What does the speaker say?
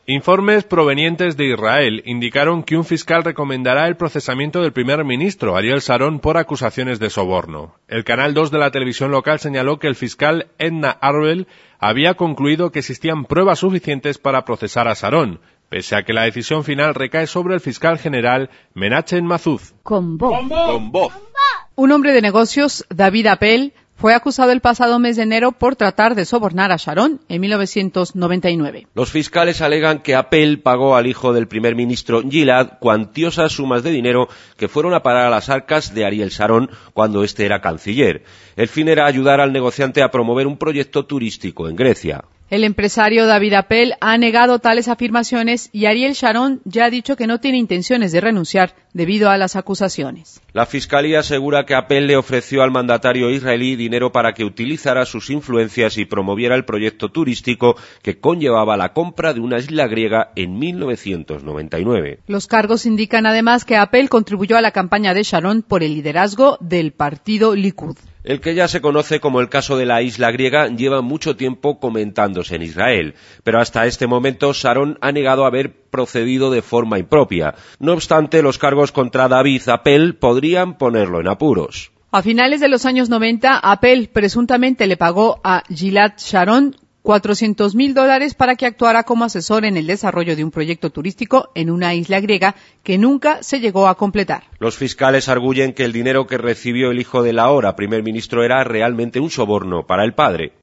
Informes provenientes de Israel indicaron que un fiscal recomendará el procesamiento del primer ministro, Ariel Sharon, por acusaciones de soborno. El Canal 2 de la televisión local señaló que el fiscal Edna Arbel había concluido que existían pruebas suficientes para procesar a Sharon, pese a que la decisión final recae sobre el fiscal general Menachem Mazuz. Con voz. Un hombre de negocios, David Appel, fue acusado el pasado mes de enero por tratar de sobornar a Sharon en 1999. Los fiscales alegan que Appel pagó al hijo del primer ministro Gilad cuantiosas sumas de dinero que fueron a parar a las arcas de Ariel Sharon cuando éste era canciller. El fin era ayudar al negociante a promover un proyecto turístico en Grecia. El empresario David Appel ha negado tales afirmaciones y Ariel Sharon ya ha dicho que no tiene intenciones de renunciar debido a las acusaciones. La Fiscalía asegura que Appel le ofreció al mandatario israelí dinero para que utilizara sus influencias y promoviera el proyecto turístico que conllevaba la compra de una isla griega en 1999. Los cargos indican además que Appel contribuyó a la campaña de Sharon por el liderazgo del partido Likud. El que ya se conoce como el caso de la isla griega lleva mucho tiempo comentándose en Israel, pero hasta este momento Sharon ha negado haber procedido de forma impropia. No obstante, los cargos contra David Appel podrían ponerlo en apuros. A finales de los años 90, Appel presuntamente le pagó a Gilad Sharon $400,000 para que actuara como asesor en el desarrollo de un proyecto turístico en una isla griega que nunca se llegó a completar. Los fiscales arguyen que el dinero que recibió el hijo del ahora primer ministro era realmente un soborno para el padre.